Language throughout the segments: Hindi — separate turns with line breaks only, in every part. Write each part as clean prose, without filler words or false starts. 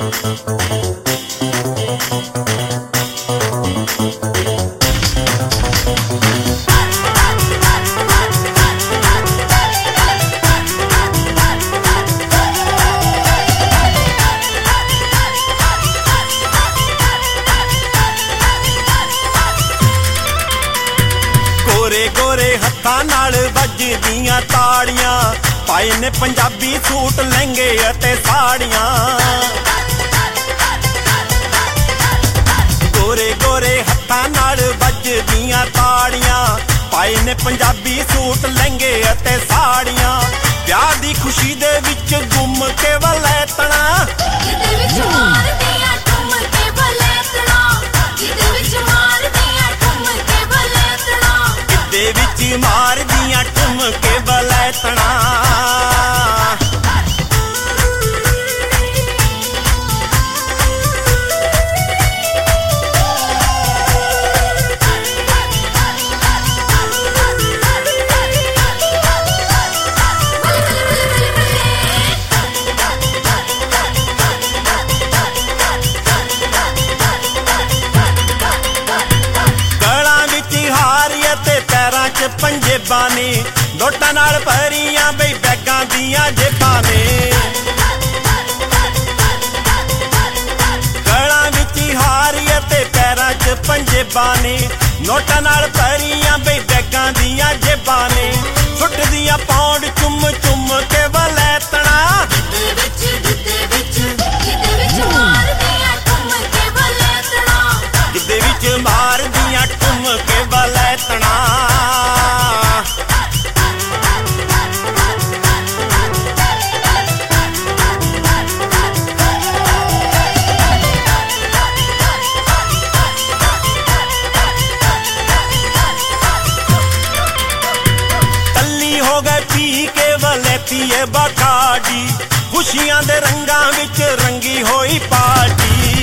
गोरे गोरे हत्थां नाल वजदियां ताड़ियां पाए ने पंजाबी सूट लहंगे अते साड़ियां। गोरे गोरे हत्थां नाल वजदियां ताड़ियां पाए ने पंजाबी सूट लहंगे अते साड़ियां। प्यार दी खुशी दे विच गुम के वलैतना मार दियां ठुमके वलैतना। पंजेबां ने नोटां नाल भरियां बई बैगां दियां जेबां ने। गलां विच हार ते पैरां च पंजेबां ने नोटां नाल भरियां बई बैगां दियां जेबां ने। सुटदियां पौंड चुम चुम के वलैतना गिद्दे विच मार दियां ठुमके वलैतना। वलैतीए बखाड़ी खुशियां दे रंगां विच रंगी होई पार्टी।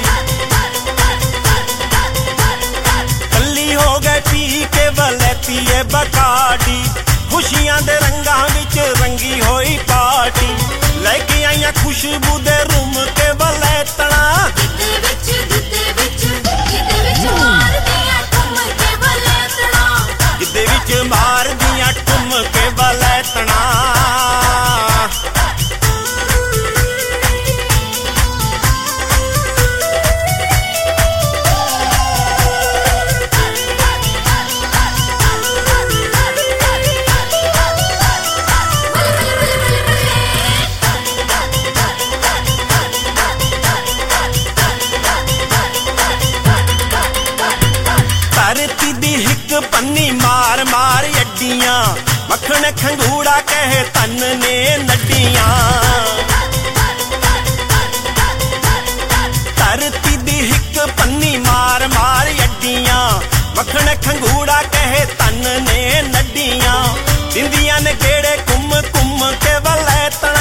कल्ली हो गए पी के वलैतीए बखाड़ी खुशियां दे रंगां विच रंगी होई पार्टी। लेके आईयां खुशबू दे रूम के वलैतना गिद्दे विच मार दियां ठुमके वलैतना। धरती दी हिक पन्नी मार मार अड्डियां मक्खन खंगूड़ा कहे तन ने नड्डियां। धरती दी हिक पन्नी मार मार अड्डियां मक्खन खंगूड़ा कहे तन ने नड्डियां। दिंदियां ने गेड़े कुम कुम के वलैतना